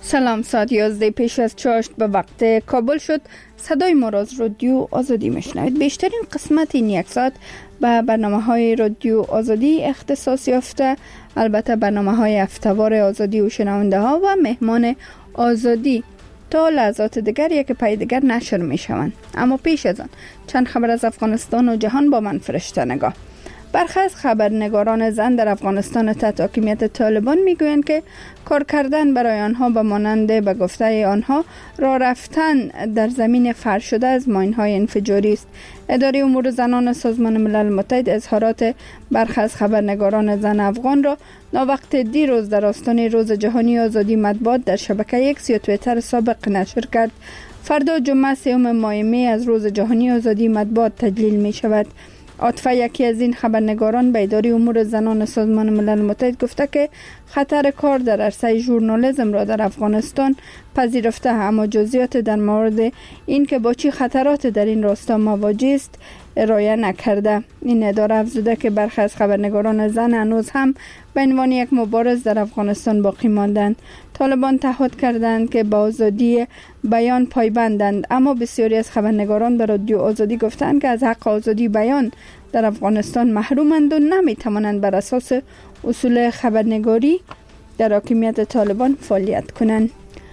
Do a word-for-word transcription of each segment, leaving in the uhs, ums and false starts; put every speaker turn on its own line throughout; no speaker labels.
سلام، ساعت یازده پیش از چاشت به وقت کابل شد. صدای ما را از رادیو آزادی میشنوید. بیشترین قسمت این یک ساعت به برنامه های رادیو آزادی اختصاص یافته، البته برنامه های هفته‌وار آزادی و شنونده ها و مهمان آزادی تا لحظات دیگر یک پای دیگر نشر می شوند. اما پیش از آن چند خبر از افغانستان و جهان با من فرشته نگاه. برخی از خبرنگاران زن در افغانستان تحت حاکمیت طالبان میگویند که کار کردن برای آنها به مانند به گفته آنها راه رفتن در زمین فرش شده از ماین‌های انفجاری است. اداره امور زنان سازمان ملل متحد اظهارات برخی از خبرنگاران زن افغان را ناوقت دیروز در آستان روز جهانی آزادی مطبوعات در شبکه ایکس یا توییتر سابق نشر کرد. فردا جمعه سوم ماه می از روز جهانی آزادی مطبوعات تجلیل می شود. عاطفه، یکی از این خبرنگاران، به اداره امور زنان سازمان ملل متحد گفته که خطر کار در عرصه ژورنالیسم را در افغانستان پذیرفته، اما جزئیات در مورد این که با چه خطرات در این راستا مواجه است ارائه نکرده. این اداره افزوده که برخی از خبرنگاران زن هنوز هم به عنوان یک مبارز در افغانستان باقی ماندند. طالبان تعهد کردند که به آزادی بیان پایبندند، اما بسیاری از خبرنگاران به رادیو آزادی گفتند که از حق آزادی بیان در افغانستان محرومند و نمیتوانند بر اساس اصول خبرنگاری در حاکمیت طالبان فعالیت کنند.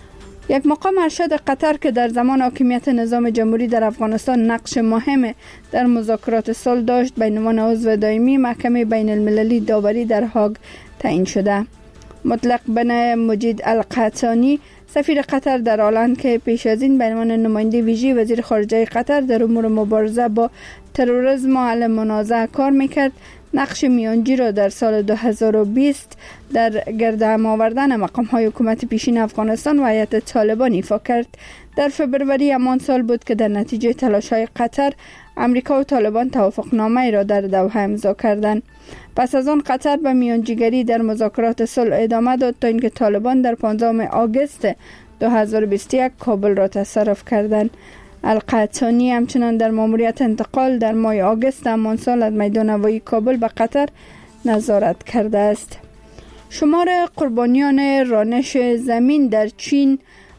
یک مقام ارشد قطر که در زمان حاکمیت نظام جمهوری در افغانستان نقش مهم در مذاکرات صلح داشت، به عنوان عضو دائمی محکمه بین المللی داوری در هاگ تعیین شده. مطلق بن مجید القحطانی، سفیر قطر در هلند که پیش از این به عنوان نماینده ویژه وزیر خارجه قطر در امور مبارزه با تروریسم و حل منازعه کار میکرد، نقش میانجی را در سال دو هزار و بیست در گرد هم آوردن مقام‌های حکومت پیشین افغانستان و هیئت طالبان ایفا کرد. در فبروری همان سال بود که در نتیجه تلاش‌های قطر، امریکا و طالبان توافقنامه را در دوحه امضا کردند. پس از آن قطر به میانجیگری در مذاکرات صلح ادامه داد تا اینکه طالبان در پانزدهم آگوست دو هزار و بیست و یک کابل را تصرف کردند. القحطانی همچنان در ماموریت انتقال در ماه آگوست همان سال از میدان هوایی کابل به قطر نظارت کرده است. شمار قربانیان رانش زمین در چین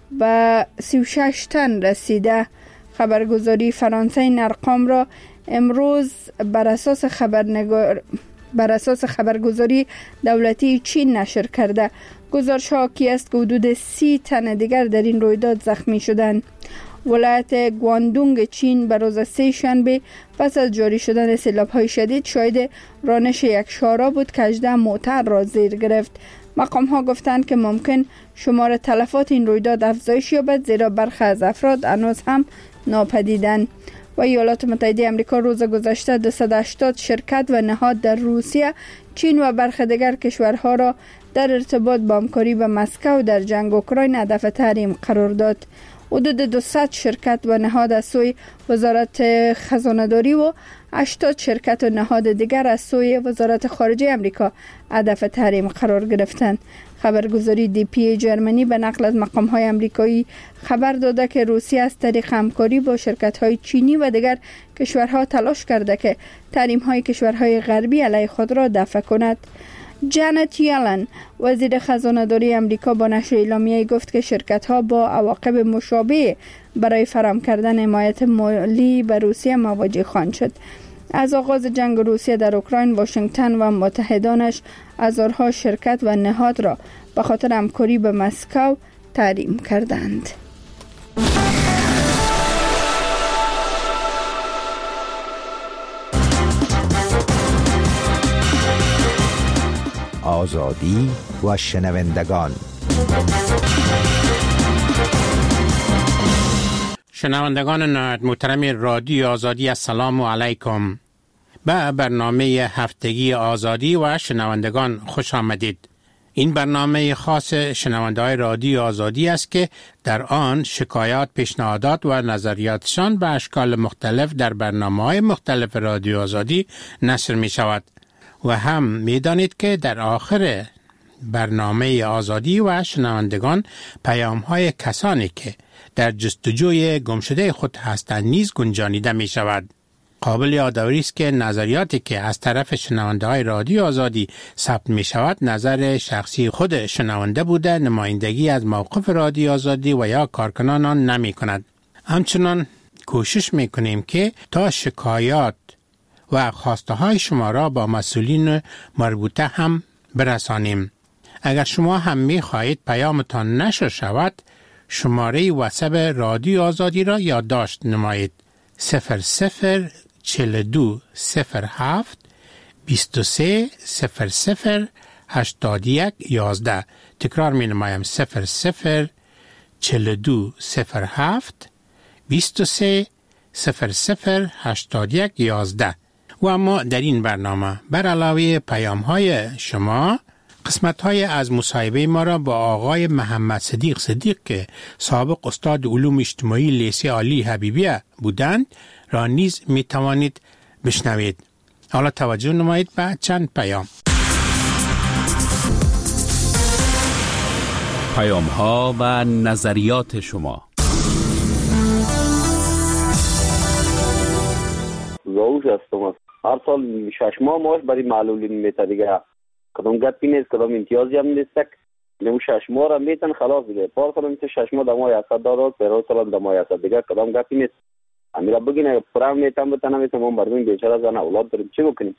به سی و شش تن رسیده. خبرگزاری فرانسه این ارقام را امروز بر اساس خبرنگار بر اساس خبرگزاری دولتی چین نشر کرده. گزارش ها حاکی است که حدود سی تن دیگر در این رویداد زخمی شدند. ولایت گواندونگ چین به روز سه شنبه پس از جاری شدن سیلاب‌های شدید شاهد رانش یک شارع بود که هجده موتر را زیر گرفت. مقام ها گفتند که ممکن شمار تلفات این رویداد افزایش یابد، زیرا برخی از افراد هنوز هم ناپدیدند. و ایالات متحده آمریکا روز گذشته دویست و هشتاد شرکت و نهاد در روسیه، چین و برخی دیگر کشورها را در ارتباط با همکاری با مسکو در جنگ اوکراین هدف تحریم قرار داد. حدود دویست شرکت و نهاد از سوی وزارت خزانه‌داری و هشتاد شرکت و نهاد دیگر از سوی وزارت خارجه آمریکا هدف تحریم قرار گرفتند. خبرگزاری دی پی جرمنی به نقل از مقام‌های آمریکایی خبر داده که روسیه از طریق همکاری با شرکت‌های چینی و دیگر کشورها تلاش کرده که تحریم‌های کشورهای غربی علیه خود را دفع کند. جانت یلن، وزیر خزانه‌داری آمریکا، با نشر اعلامیه‌ای گفت که شرکت‌ها با عواقب مشابه برای فراهم کردن حمایت مالی به روسیه مواجه خواهند شد. از آغاز جنگ روسیه در اوکراین، واشنگتن و متحدانش هزارها شرکت و نهاد را به خاطر همکاری به مسکو تحریم کردند.
آزادی و شنوندگان.
شنوندگان نهایت محترم رادیو آزادی، السلام علیکم. به برنامه هفتگی آزادی و شنوندگان خوش آمدید. این برنامه خاص شنونده‌های رادیو آزادی است که در آن شکایات، پیشنهادات و نظریاتشان به اشکال مختلف در برنامه‌های مختلف رادیو آزادی نشر می شود. و هم می دانید که در آخر برنامه آزادی و شنوندگان پیام‌های کسانی که در جستجوی گمشده خود هستند نیز گنجانیده می شود. قابل یادآوری است که نظریاتی که از طرف شنونده های رادیو آزادی ثبت می شود نظر شخصی خود شنونده بوده، نمایندگی از موقف رادیو آزادی و یا کارکنان آن نمی کند. همچنان کوشش می کنیم که تا شکایات و خواسته های شما را با مسئولین مربوطه هم برسانیم. اگر شما هم می خواهید پیامتان نشر شود، شماره واتساپ رادیو آزادی را یادداشت نمایید: صفر صفر چهل و دو صفر هفت بیست و سه صفر صفر هشتاد و یک یازده. تکرار می نمایم: صفر صفر چهل و دو صفر هفت بیست و سه صفر صفر هشتاد و یک یازده. و اما در این برنامه بر علاوه پیام های شما، قسمت های از مصاحبه ما را با آقای محمد صدیق صدیق که سابق استاد علوم اجتماعی لیسه عالی حبیبیه بودند را نیز می توانید بشنوید. حالا توجه نمایید به چند پیام.
پیام ها و نظریات شما.
زوج هستم. هر سال شش ماه ماش برای معلولین میته دیگه. کدام گپی نیست، کدام امتیازی هم نیست. نمو شش ماه را میتن خلاص دیگه. پار کنم که شش ماه دمای هست دارد، پر سال دمای هست دیگه. کدام گپی نیست. امیرا بگین پرام میتم بتنم میتم من برمین بیچاره زن اولاد داریم، چی بکنیم؟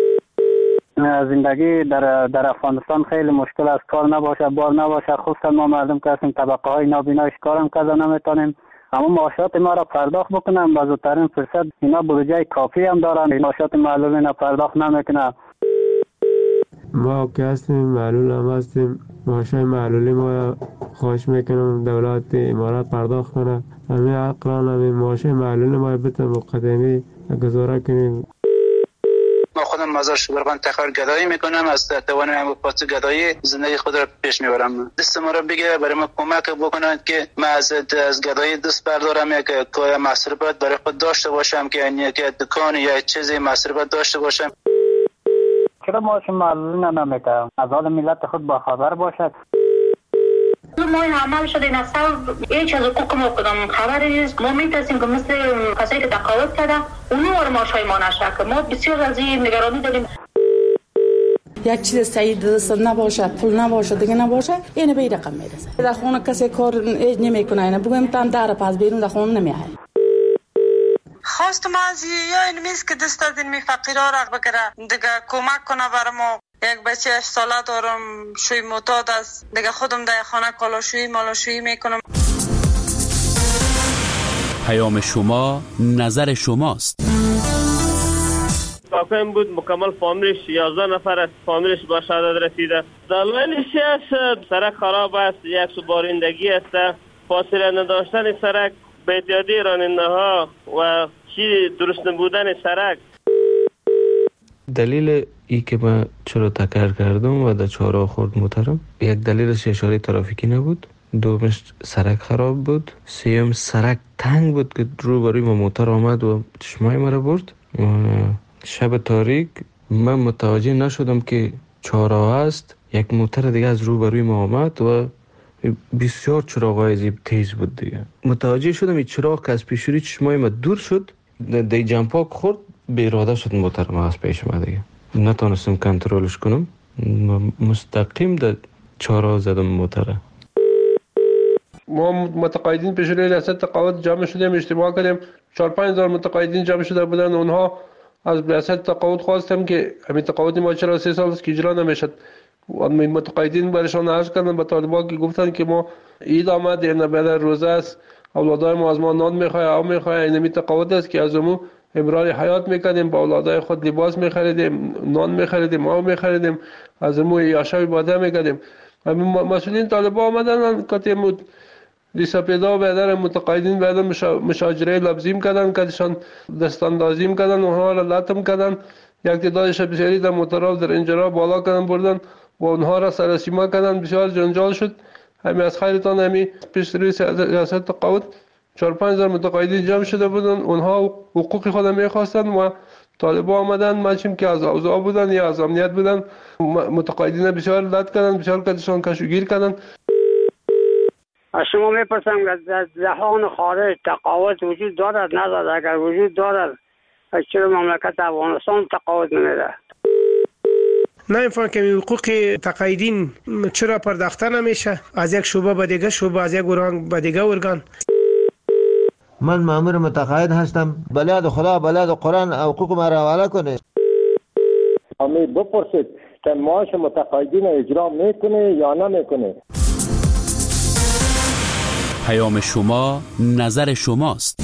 زندگی در در افغانستان خیلی مشکل است. کار نباشه، بار نباشه، خصوصا ما مردم که هستیم طبقه های نابینایش کارم کردن نمیتونیم. اما معاشات ما را پرداخت بکنم با زودترین فرصت. اینا بودجه کافی هم دارن، معاشات معلولین را پرداخت نمیکنن.
ما که هستیم معلول هم هستیم، معاشای معلولی ما خواهش میکنم دولت امارات پرداخت کنه. همین اقران همین معاشای معلولی ما بتن مقدمی گزاره کنیم.
ما خودم مزار شبرغان تخار گدایی میکنم، از توانم پاس گدایی زندگی خود را پیش میبرم. دست ما را بگه برای ما کمک بکنند که ما از از گدایی دست بردارم، یک کار مصرفات برای خود داشته باشم، که یعنی که دکان یا چیزی مصرفات داشته باشم.
چرا معاش معلولین نمیکنم؟ از حال ملت خود با خبر باشد.
ما این عمل شده این اصلا هیچ از حقوق ما کدام خبری نیست. ما میترسیم که مثل کسایی که تقاعد کرده اونو وار ماشای ما نشه، ما بسیار از این نگرانی داریم.
یک چیز سعید دست نباشه، پول نباشه، دیگه نباشه، اینه به این رقم میرسه. در خونه کسی کار ایج نمیکنه، اینه بگویم تام در پس بیرون در خونه نمیه.
خواست ما از یا این میز که دست از این می فقیرها را بگیره دیگه کمک کنه برای ما. یک بچه هشت ساله دارم، شوی معتاد است دیگه، خودم در خانه کالاشویی مالاشویی میکنم.
پیام شما نظر شماست.
کافیم بود مکمل فامیلش یازده نفر است، فامیلش با شهادت رسیده. دلایلش است سرک خراب است، یک سوبارندگی است، فاصله نداشتن سرک، بی‌احتیاطی راننده ها و چی درست نبودن سرک.
دلیل ای که من چرا تکرار کردم و در چهارراه خورد محترم، یک دلیلش اشاره ترافیکی نبود، دومش سرک خراب بود، سیوم سرک تنگ بود که روبروی ما موتر آمد و چشمای مرا برد. شب تاریک من متوجه نشدم که چهارراه است، یک موتر دیگه از روبروی ما آمد و بسیار چراغای زیب تیز بود دیگه. متوجه شدم این چراغ که از پیشوری چشمای ما دور شد، دی جمپاک خورد، به اراده شد موتر ما از پیش ما دیگه. نتونستم کنترلش کنم، مستقیم در چهارراه زدم موتره.
ما متقاعدین پیش روی ریاست تقاعد جمع شدیم، اجتماع کردیم، چهار پنج هزار متقاعدین جمع شده بودن. اونها از ریاست تقاعد خواستم که همین تقاعد ما چرا سه سال است که اجرا نمیشد. و متقاعدین برشان عرض کردن به طالبان که گفتن که ما عید آمد، این بعد روزه است، اولادای ما از ما نان میخواه، آب میخواه، این همین تقاعد است که از امو امرار حیات میکردیم، با اولادای خود لباس میخریدیم، نان میخریدیم، آب میخریدیم، از امو یاشای باده میکردیم. مسئولین طالبان آمدن کاتیم لیسا پیدا بیدر متقاعدین بیدر مشاجره لبزیم کردن، کدشان دستاندازیم کردن، اونها را لطم کردن، یک تعدادش بسیاری در موترها در انجرها بالا کردن بردن و اونها را سرسیما کردن. بسیار جنجال شد. همین از خیرتان همین پیش روی ریاست تقاعد چهار پنج هزار متقاعدین جمع شده بودن، اونها حقوق خود میخواستن و طالبان آمدن مچیم که از اوضاع بودن یا از امنیت بودن، متقاعدین بسیار لط کردن، بسیار کدشان کشوگیر کردن.
از شما میپرسم که در جهان خارج تقاعد وجود دارد ندارد؟ اگر وجود دارد
چرا مملکت افغانستان تقاعد نمیده؟
نمیفهم که حقوق تقاعدین چرا پرداخته نمیشه از یک شعبه به دیگه شعبه، از یک ارگان به دیگه ارگان؟
من مأمور متقاعد هستم، بلاد خدا بلاد قرآن حقوق ما را حواله کنه.
امی بپرسید که معاش متقاعدین اجرا میکنه یا نمیکنه.
پیام شما نظر شماست.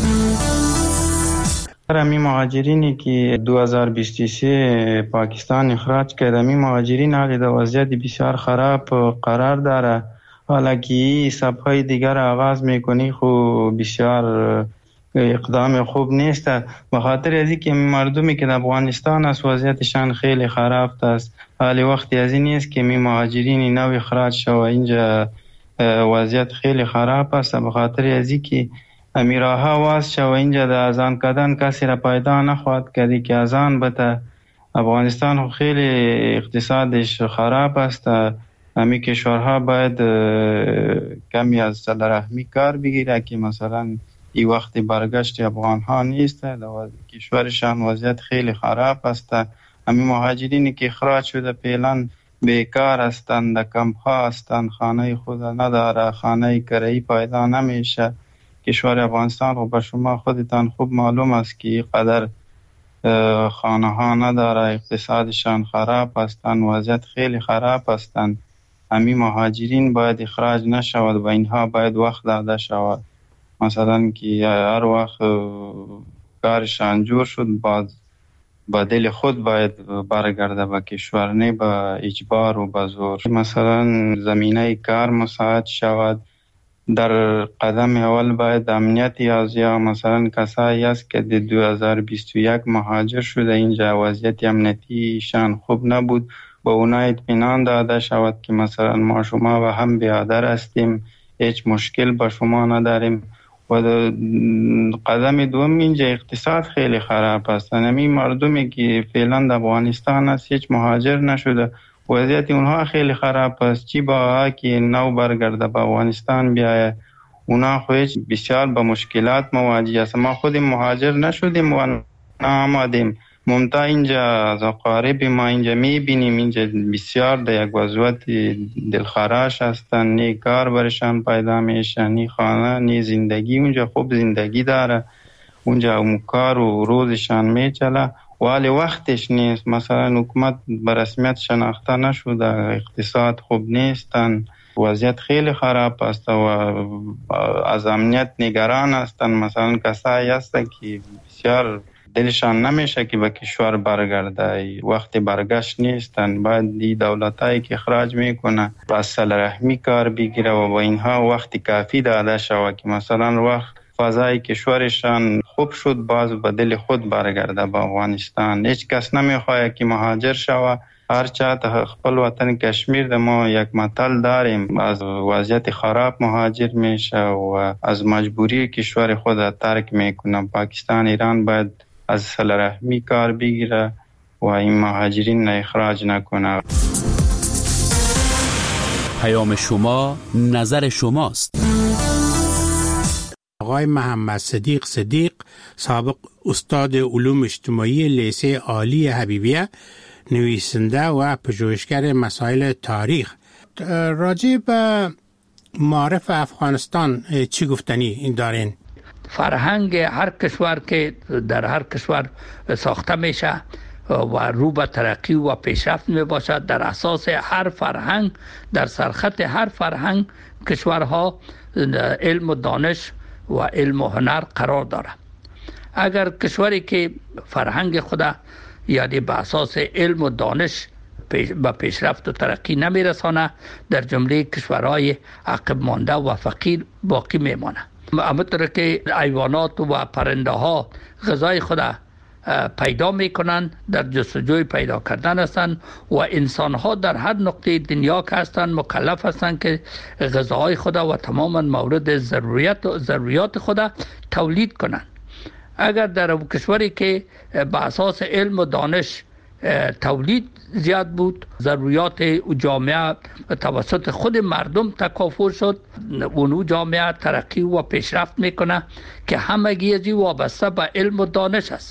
امی مهاجرینی که دو هزار و بیست و سه پاکستان اخراج کرده، امی مهاجرین حالی در وضعیت بسیار خراب قرار داره. حالا که سبهای دیگر آغاز میکنی خو بسیار اقدام خوب نیست، به خاطر از اینکه مردمی که در افغانستان است وضعیتشان خیلی خراب است. حالی وقتی از این نیست که می مهاجرین نو اخراج شو اینجا وضعیت خیلی خراب است. به خاطر از اینکه امیرها واس شو اینجا در اذان کردن کسی را پیدا نخواهد کردی که اذان بده. افغانستان خیلی اقتصادش خراب است. امی کشورها باید کمی از صلح رحمی کار بگیره که مثلا این وقت برگشت افغان ها نیست، کشورشان وضعیت خیلی خراب است. امی مهاجرینی که اخراج شده فعلا بیکار هستند، کمپ ها هستند، خانه خود نداره، خانه کرایی پیدا نمیشه. کشور افغانستان رو به شما خودتان خوب معلوم است که قدر خانه ها نداره، اقتصادشان خراب هستند، وضعیت خیلی خراب هستند. امی مهاجرین باید اخراج نشود و اینها باید وقت داده شود. مثلا که هر وقت کارشان جور شد باز با دل خود باید برگرده به کشور، نه با اجبار و با زور. مثلا زمینه کار مساعد شود. در قدم اول باید امنیتی از یا مثلا کسایی است که در دو هزار و بیست و یک مهاجر شده اینجا وضعیت امنیتیشان خوب نبود، با اونا اطمینان داده شود که مثلا ما شما و هم بیادر هستیم، هیچ مشکل با شما نداریم. و قدم دوم اینجا اقتصاد خیلی خراب است. نمی مردمی که فعلا در افغانستان است هیچ مهاجر نشده، وضعیت اونها خیلی خراب است. چی با که نو برگرده به افغانستان بیایه، اونا خودش بسیار با مشکلات مواجه است. ما خودیم مهاجر نشدیم و نامدیم، ممتا اینجا از اقارب ما اینجا میبینیم اینجا بسیار در یک وضعیت دلخراش هستن، نی کار برشان پیدا میشه، نی خانه نی زندگی. اونجا خوب زندگی داره، اونجا کار و روزشان میچله ولی وقتش نیست. مثلا حکومت به رسمیت شناخته نشده، اقتصاد خوب نیستن، وضعیت خیلی خراب است و از امنیت نگران هستن. مثلا کسایی هستن که بسیار دلشان نمیشه که به کشور برگرده، وقت برگشت نیستن. باید دی دولتایی که اخراج میکنه با صلح رحمی کار بگیره و با اینها وقت کافی داده شود که مثلا وقت فضای کشورشان خوب شد باز به دل خود برگرده به افغانستان. هیچ کس نمیخواد که مهاجر شود. هر چاته خپل وطن کشمیر ما یک متل داریم، از وضعیت خراب مهاجر میشه و از مجبوری کشور خود ترک میکنه. پاکستان ایران باید از صلح رحمی کار بگیره و این مهاجرین اخراج نکنه.
پیام شما نظر شماست.
آقای محمد صدیق صدیق، سابق استاد علوم اجتماعی لیسه عالی حبیبیه، نویسنده و پژوهشگر مسائل تاریخ، راجع به معارف افغانستان چی گفتنی دارین؟
فرهنگ هر کشور که در هر کشور ساخته میشه و رو به ترقی و پیشرفت می باشد، در اساس هر فرهنگ، در سرخط هر فرهنگ کشورها علم و دانش و علم و هنر قرار داره. اگر کشوری که فرهنگ خدا یعنی به اساس علم و دانش به پیشرفت و ترقی نمی رسانه، در جمله کشورهای عقب مانده و فقیر باقی میمانه. همونطور که حیوانات و پرنده ها غذای خدا پیدا میکنن، در جستجوی پیدا کردن هستند و انسان ها در هر نقطه دنیا که هستند مکلف هستند که غذاهای خدا و تماما مورد ضروریات و ضروریات خدا تولید کنند. اگر در کشوری که به اساس علم و دانش تولید زیاد بود، ضروریات جامعه توسط خود مردم تکافر شد، اونو جامعه ترقی و پیشرفت میکنه که همگی ازی وابسته به علم و دانش است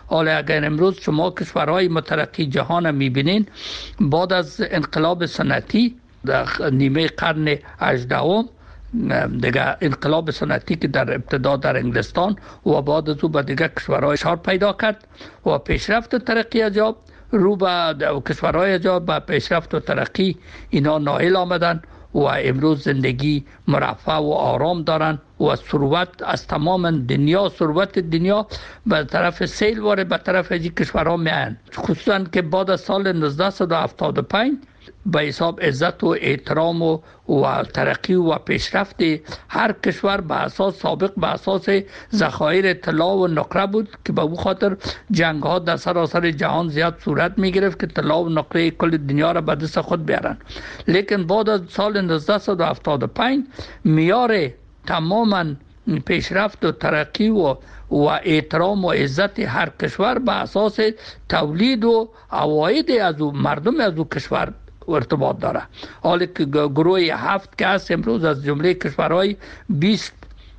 حالا اگر امروز شما کشورهای مترقی جهان میبینین، بعد از انقلاب صنعتی در نیمه قرن هجدهم دیگه انقلاب صنعتی که در ابتدا در انگلستان و بعد از او به دیگه کشورهای شار پیدا کرد و پیشرفت و ترقی عجاب رو به کشورهای عجاب به پیشرفت و ترقی اینا نائل آمدن و امروز زندگی مرفه و آرام دارن و ثروت از تمام دنیا، ثروت دنیا به طرف سیل واره به طرف این کشورها میان، خصوصا که بعد از سال نوزده هفتاد و پنج به حساب عزت و احترام و, و ترقی و پیشرفت هر کشور به اساس سابق به اساس ذخایر طلا و نقره بود که به او خاطر جنگ ها در سراسر جهان زیاد صورت می گرفت که طلا و نقره کل دنیا را به دست خود بیارن. لیکن بعد از سال نوزده هفتاد و پنج معیار تماما پیشرفت و ترقی و و احترام و عزت هر کشور به اساس تولید و عواید از او مردم از او کشور ارتباط داره. حالا که گروه هفت که هست امروز از جمله کشورهای بیست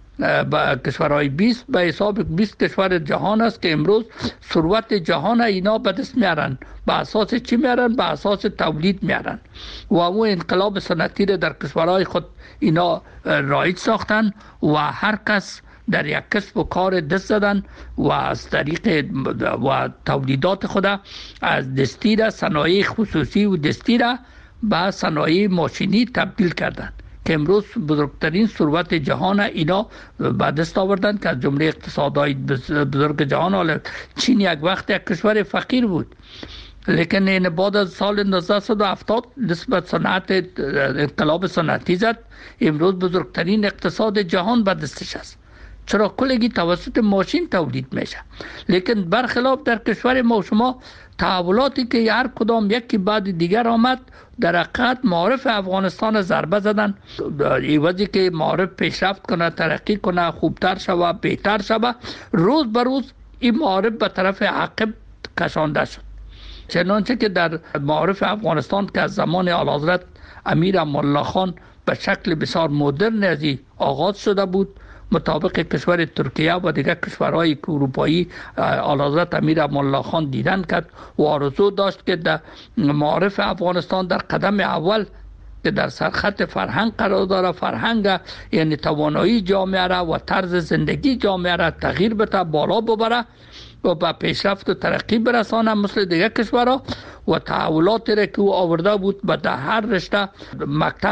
با کشورهای بیست به حساب بیست کشور جهان است که امروز ثروت جهان اینا به دست میارن. به اساس چی میارن؟ به اساس تولید میارن و اون انقلاب صنعتی در کشورهای خود اینا رایج ساختن و هر کس در یک کسب و کار دست زدن و از طریق و تولیدات خود از دستی را صنایع خصوصی و دستی را به صنایع ماشینی تبدیل کردند که امروز بزرگترین ثروت جهان اینا به دست آوردن که از جمله اقتصادهای بزرگ جهان. حالا چین یک وقت یک کشور فقیر بود، لیکن این بعد از سال نوزده هفتاد نسبت صنعت انقلاب صنعتی زد، امروز بزرگترین اقتصاد جهان به دستش است. چرا؟ کلگی توسط ماشین تولید میشه. لیکن برخلاف در کشور ما شما تحولاتی که هر کدام یکی بعد دیگر آمد در حقیقت معارف افغانستان ضربه زدن، ایوازی که معارف پیشرفت کنه، ترقی کنه، خوبتر شوه، بهتر شوه، روز به روز این معارف به طرف عقب کشانده شد. چنانچه که در معارف افغانستان که از زمان اعلیحضرت امیر امان الله خان به شکل بسیار مدرن از آغاز شده بود، مطابق کشور ترکیه و دیگر کشورهای اروپایی اعلیحضرت امیر امان الله خان دیدن کرد و آرزو داشت که در معارف افغانستان در قدم اول که در سرخط فرهنگ قرار داره، فرهنگ یعنی توانایی جامعه را و طرز زندگی جامعه را تغییر بده، بالا ببره و به پیشرفت و ترقی برسانه مثل دیگر کشورها و تحولاتی را که او آورده بود و در هر رشته مکتب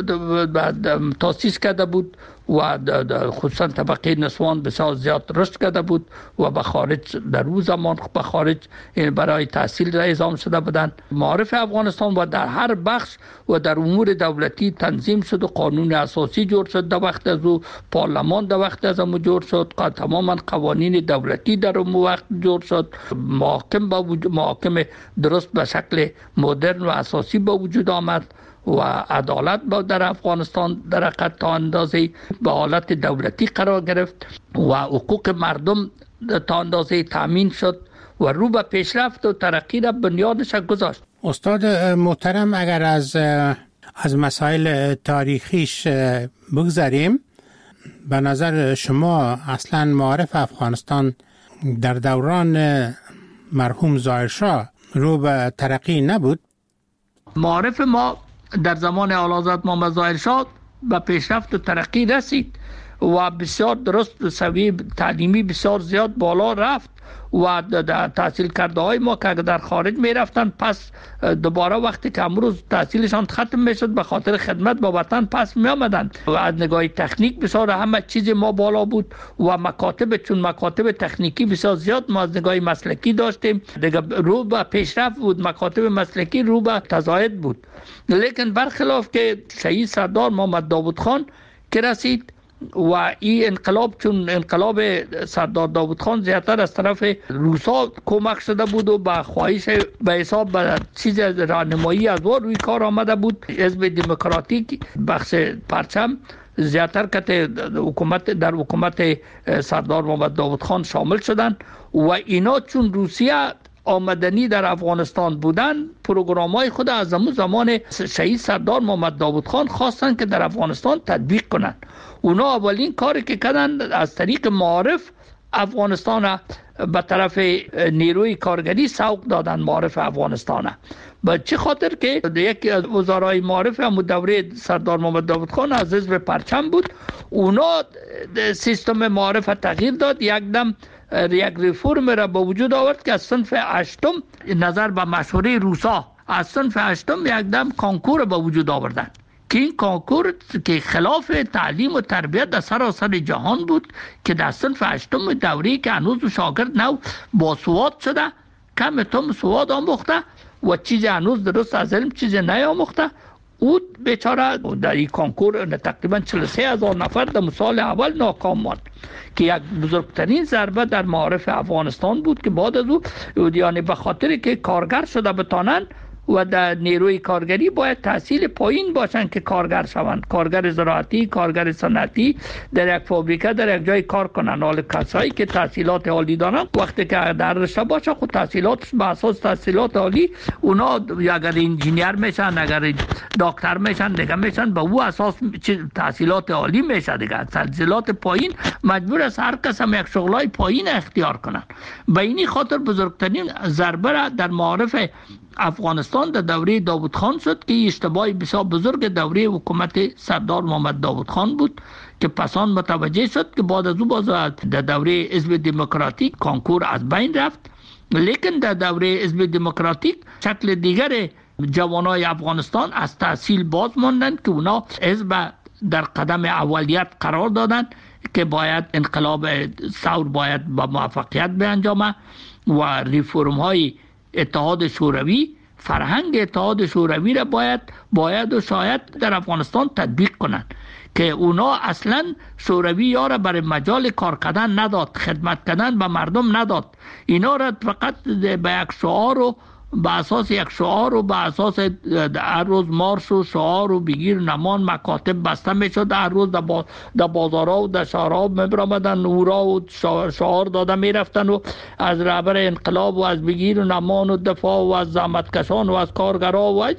تاسیس کرده بود و خصوصا طبقه نسوان بسیار زیاد رشد کرده بود و به خارج در روز زمان به خارج برای تحصیل اعزام شده بودند. معارف افغانستان و در هر بخش و در امور دولتی تنظیم شد و قانون اساسی جور شد، در وقت از او پارلمان در وقت از او جور شد، تماما قوانین دولتی در اون وقت جور شد، محاکم با وجود محاکم درست به شکل مدرن و اساسی با وجود آمد و عدالت با در افغانستان در حقیقت تا اندازه به حالت دولتی قرار گرفت و حقوق مردم تا اندازه تامین شد و رو به پیشرفت و ترقی را بنیادش گذاشت.
استاد محترم، اگر از از مسائل تاریخیش بگذاریم، به نظر شما اصلا معارف افغانستان در دوران مرحوم ظاهرشاه رو به ترقی نبود؟
معارف ما در زمان اعلیحضرت محمد ظاهرشاه به پیشرفت و ترقی رسید و بسیار درست سویه تعلیمی بسیار زیاد بالا رفت و در تحصیل کرده های ما که در خارج می رفتن پس دوباره وقتی که امروز تحصیلشان ختم می شد به خاطر خدمت با وطن پس می آمدن و از نگاه تکنیک بسیار همه چیز ما بالا بود و مکاتب چون مکاتب تکنیکی بسیار زیاد ما از نگاه مسلکی داشتیم، دیگه رو به پیشرفت بود، مکاتب مسلکی رو به تزاید بود. لیکن برخلاف که شهید سردار محمد داود خان که رسید و این انقلاب چون انقلاب سردار داود خان زیادتر از طرف روسا کمک شده بود و با خواهش به حساب به چیز راهنمایی از او روی کار آمده بود، حزب دموکراتیک بخش پرچم زیادتر که حکومت در حکومت سردار محمد داود خان شامل شدند و اینا چون روسیه آمدنی در افغانستان بودن پروگرام‌های خود از زمان شهید سردار محمد داود خان خواستن که در افغانستان تطبیق کنند. اونا اولین کاری که کردن از طریق معارف افغانستان به طرف نیروی کارگری سوق دادن، معارف افغانستان. به چه خاطر که یکی از وزرای معارف هم دوره سردار محمد داود خان از حزب پرچم بود، اونا سیستم معارف تغییر داد، یک دم یک ریفورم را به وجود آورد که از صنف هشتم نظر به مشوره روسا از صنف هشتم یک دم کانکور به وجود آوردن که این کانکور که خلاف تعلیم و تربیت در سراسر جهان بود که در صنف هشتم دوری که هنوز شاگرد نو با سواد شده، کم تم سواد آموخته و چیز هنوز درست از علم چیز نیاموخته، او بیچاره در این کانکور تقریبا چهل و سه هزار نفر در سال اول ناکام ماند که یک بزرگترین ضربه در معارف افغانستان بود که بعد از او یعنی به خاطر که کارگر شده بتانند و در نیروی کارگری باید تحصیل پایین باشن که کارگر شوند، کارگر زراعتی، کارگر صنعتی، در یک فابریکه در یک جای کار کنن. حال کسایی که تحصیلات عالی دارن وقتی که در رشته باشه خود تحصیلاتش به اساس تحصیلات عالی اونا اگر انجینیر میشن، اگر دکتر میشن دیگه میشن به او اساس تحصیلات عالی میشه دیگه. تحصیلات پایین مجبور است هر کس هم یک شغلای پایین اختیار کنن. به این خاطر بزرگترین ضربه را در معارف افغانستان در دوره داود خان شد که اشتباهی بسیار بزرگ دوره حکومت سردار محمد داود خان بود که پسان متوجه شد که بعد از او باز در دوره حزب دموکراتیک کانکور از بین رفت. لیکن در دوره حزب دموکراتیک شکل دیگر جوانای افغانستان از تحصیل باز ماندند که اونا حزب در قدم اولیت قرار دادند که باید انقلاب ثور باید با موفقیت بیانجامه و ریفورم های اتحاد شوروی، فرهنگ اتحاد شوروی را باید باید و شاید در افغانستان تطبیق کنند که اونا اصلا شوروی یا را برای مجال کار کردن نداد، خدمت کردن به مردم نداد، اینا را فقط به یک شعار و به اساس یک شعار و به اساس هر روز مارش و شعار و بگیر نمان مکاتب بسته میشد، هر روز در با بازارها و در شهرها میبرامدن نورا و شعار داده میرفتن و از رهبر انقلاب و از بگیر و نمان و دفاع و از زحمتکشان و از کارگرها و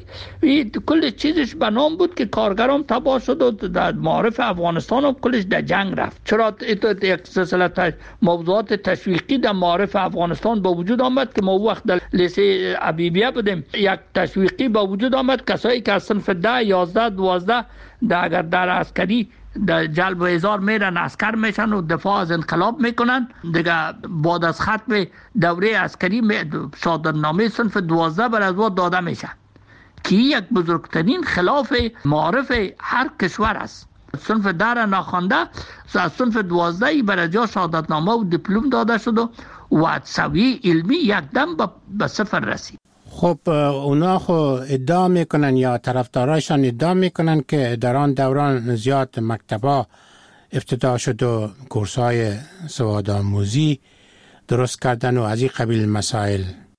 کل چیزش به نام بود که کارگرام تباه شد و در معارف افغانستان هم کلش در جنگ رفت. چرا یک سلسله موضوعات تشویقی در معارف افغانستان به وجود آمد که ما وقت در لیسه حبیبیه بودیم، یک تشویقی با وجود آمد کسایی که از صنف ده، یازده، دوازده در اگر در عسکری در جلب و احضار میرن عسکر میشن و دفاع از انقلاب میکنن دیگه، بعد از ختم دوره عسکری شهادتنامه صنف دوازده بر از وقت داده میشه که یک بزرگترین خلاف معارف هر کشور است. صنف ده را ناخوانده از صنف دوازده بر از جا شهادتنامه و دیپلم داده شد و سویه علمی یک دم به صفر رسید.
خب اونا خو ادعا میکنن یا طرفدارایشان ادعا میکنن که در آن دوران زیاد مکتبا افتتاح شد و کورس‌های سواد آموزی درست کردن و از این قبیل مسائل.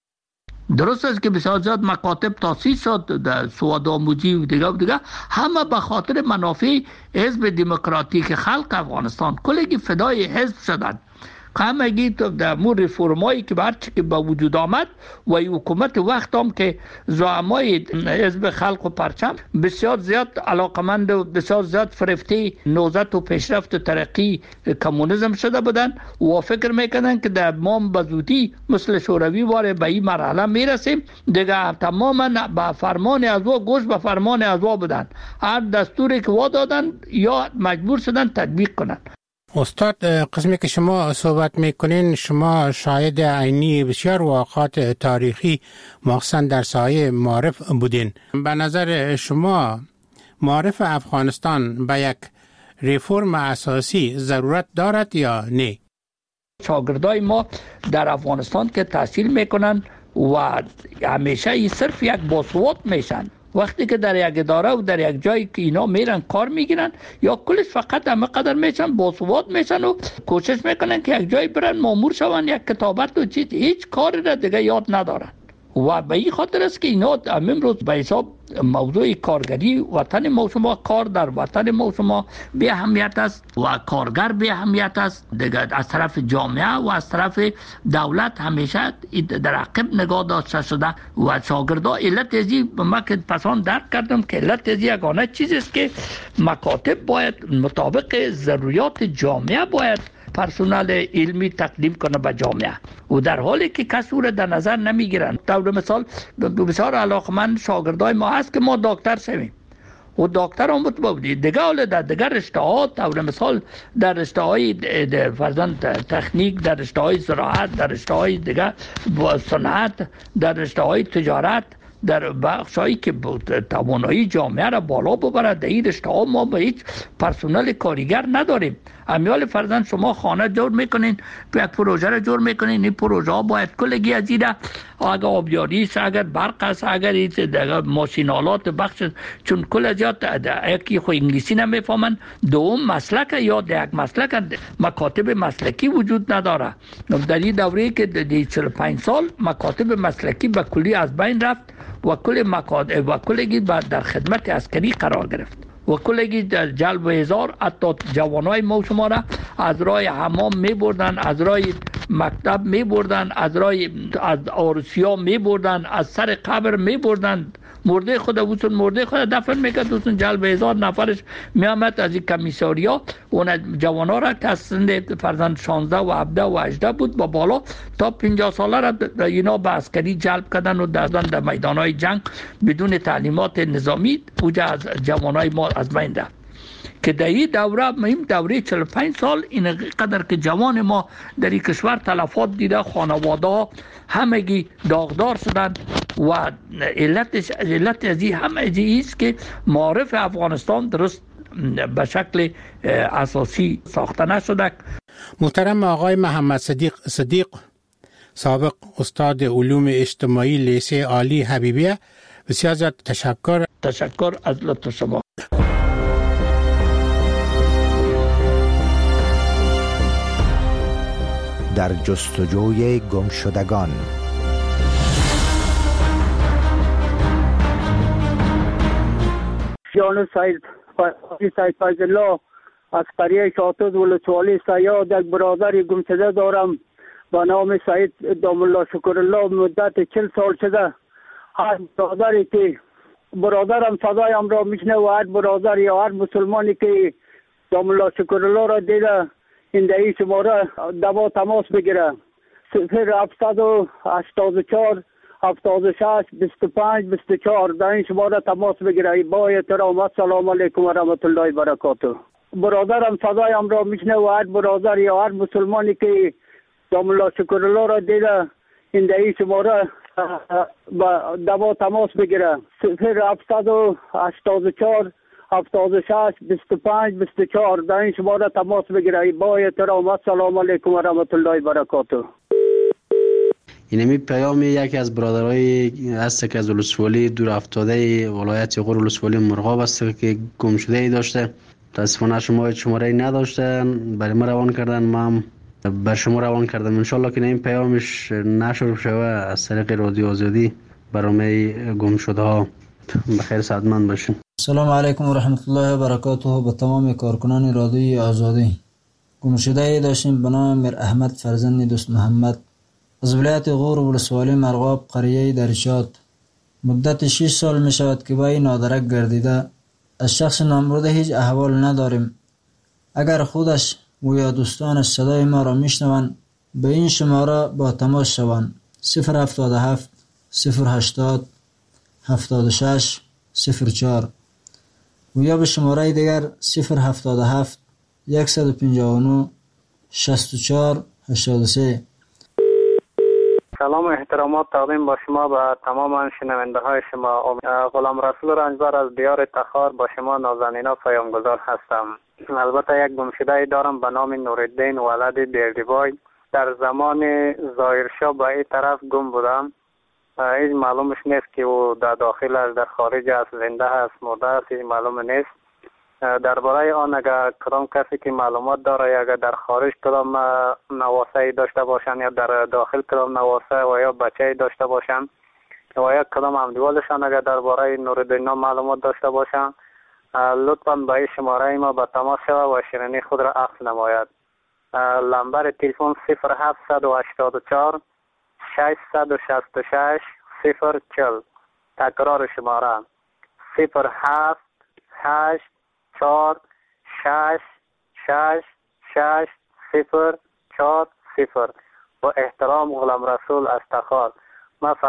درست است که بسیار زیاد مکاتب تاسیس شد در سواد آموزی و دیگه و دیگه، همه به خاطر منافع حزب دموکراتیک خلق افغانستان کلگی فدای حزب شدند. همگی در مور ریفورمایی که برچه که به وجود آمد و حکومت وقت هم که زعمای حزب خلق و پرچم بسیار زیاد علاقمند و بسیار زیاد فرفته نهضت و پیشرفت و ترقی کمونیسم شده بودن و فکر میکنن که در ما به زودی مثل شوروی واره به این مرحله میرسیم دیگه. تماما به فرمان از او گوش به فرمان از او بودن، هر دستوری که وا دادن یا مجبور شدن تطبیق کنن.
استاد، قسمی که شما صحبت میکنین شما شاهد عینی بسیار واقعات تاریخی مخصوصا در سایه معارف بودین. به نظر شما معارف افغانستان به یک ریفورم اساسی ضرورت دارد یا نه؟
شاگردای ما در افغانستان که تحصیل میکنن و همیشه ای صرف یک باسواد میشن، وقتی که در یک اداره و در یک جایی که اینا میرن کار میگیرن یا کلش فقط همه قدر میشن باسواد میشن و کوشش میکنن که یک جایی برن مامور شون، یک کتابت و چیز هیچ کاری را دیگه یاد ندارن و به این خاطر است که اینا امروز به حساب موضوع کارگری وطن ما شما کار در وطن ما شما به اهمیت است و کارگر به اهمیت است دیگه. از طرف جامعه و از طرف دولت همیشه در عقب نگاه داشته شده و شاگردا علت ازی ما که پسان درک کردم که علت ازی یگانه چیز است که مکاتب باید مطابق ضروریات جامعه باید پرسنل علمی تقدیم کنه به جامعه و در حالی که کسی را در نظر نمیگیرن. طور مثال بسیار علاقمند شاگردای ما هست که ما دکتر شویم و دکتر هم بودی دیگه، حالا در دیگر رشته ها طور مثال در رشته های فرزند تکنیک، در رشته های زراعت، در رشته های دیگه صنعت، در رشته های تجارت، در بخشایی که توانایی جامعه را بالا ببرد، در این رشته ها ما به هیچ پرسنل کارگر نداریم. امیال فرزند شما خانه جور میکنین، یک پروژه را جور میکنین، این پروژه ها باید کلگی از این اگر آبیاری است، اگر برق است، اگر ماشینالات بخش، چون کل از یکی خو انگلیسی نمیفهمن، دوم مسلک یا در یک مسلک مکاتب مسلکی وجود نداره. در این دوره که دی چهل و پنج سال مکاتب مسلکی به کلی از بین رفت و کل مکاتب و کلگی در خدمت عسکری قرار گرفت و کلگی در جلب هزار حتی جوانای ما شما را از راه حمام می بردن، از راه مکتب می بردن، از راه از آرسیا می بردن، از سر قبر می بردن، مرده خود وسون مرده خود دفن میکرد، وسون جلب هزار نفرش میامد از این کمیساریا اون جوانا را که از سند فرزند شانزده و هفده و هجده بود با بالا تا پنجاه ساله را اینا به عسکری جلب کردن و دادن در میدانهای جنگ بدون تعلیمات نظامی اوجه از جوانای ما از بین رفت. که در این دوره مهم دوره چهل و پنج سال این قدر که جوان ما در این کشور تلفات دیده، خانواده ها همگی داغدار شدن و علتش علت از این هم است که معارف افغانستان درست به شکل اساسی ساخته نشده.
محترم آقای محمد صدیق صدیق سابق استاد علوم اجتماعی لیسه عالی حبیبیه، بسیار زیاد تشکر.
تشکر از لطف شما.
در جستجوی گمشدگان.
جان سید سید فیض الله از قریه شاطد ولسوالی سیاد یک برادر گمشده دارم با نام سید دام الله شکر الله. مدت چل سال شده هر برادری که برادرم صدایم را میشنه و هر برادر یا هر مسلمانی که دام الله شکر الله را دیده این دهی شماره دوا تماس بگیره. صفر هفتصد و هشتاد و چهار هفتاد و شش بیست و پنج بیست و چهار در این شماره تماس بگیره. با احترام السلام علیکم و رحمت الله و برکاته. برادرم صدایم را میشنه و هر برادر یا هر مسلمانی که دام الله شکر الله را دیده این دهی شماره با دوا تماس بگیره. صفر هفتصد و هشتاد و چهار هفتاد و شش بیست و پنج بیست و چهار در این شماره تماس بگیره. با احترام السلام علیکم و رحمت الله و برکاته.
اینمی پیام یکی از برادرای هست که از ولسوالی دور افتاده ولایت غور ولسوالی مرغاب است که گم شده ای داشته. متاسفانه شما شماره ای نداشتن، برای ما روان کردن، ما هم بر شما روان کردم. انشالله که این پیامش نشر شوه از طریق رادیو آزادی برنامه گم شده ها. بخیر سعادتمند باشین.
سلام علیکم و رحمت الله و برکاته. به تمام کارکنان رادیوی آزادی. گمشده ای داشتیم به نام میر احمد فرزند دوست محمد از ولایت غور ولسوالی مرغاب قریه درشات. مدت شش سال می شود که با این نادرک گردیده. از شخص نامبرده هیچ احوال نداریم. اگر خودش و یا دوستانش صدای ما را می شنوند به این شماره با تماس شوند. صفر هفتاد و هفت صفر هشتاد هفتاد و شش صفر چهار و یا به شماره دیگر صفر هفتاد و هفت صد و پنجاه و نه شصت و چهار هشتاد و سه.
سلام و احترامات تقدیم با شما به تمام شنونده های شما. غلام رسول رنجبر از دیار تخار با شما نازنینا پیامگذار هستم. البته یک گمشده دارم به نام نورالدین ولد بیردیبای. در زمان ظاهرشاه به این طرف گم بودم. هیچ معلومش نیست که او در داخل است، در خارج است، زنده است، مرده است، هیچ معلوم نیست. درباره آن اگر کدام کسی که معلومات داره یا اگر در خارج کدام نواسه داشته باشن یا در داخل کدام نواسه و یا بچه داشته باشن و یا کدام همدیوالشان اگر درباره نورالدین معلومات داشته باشن لطفاً به این شماره ما به تماس شود و شیرینی خود را عکس نماید. لمبر تلفن صفر هفتصد و هشتاد و چهار ششصد و شصت و شش صفر چهل. تکرار شماره صفر هفت هشت چهار شش شش شش صفر چهار صفر. با احترام غلام رسول از تخار.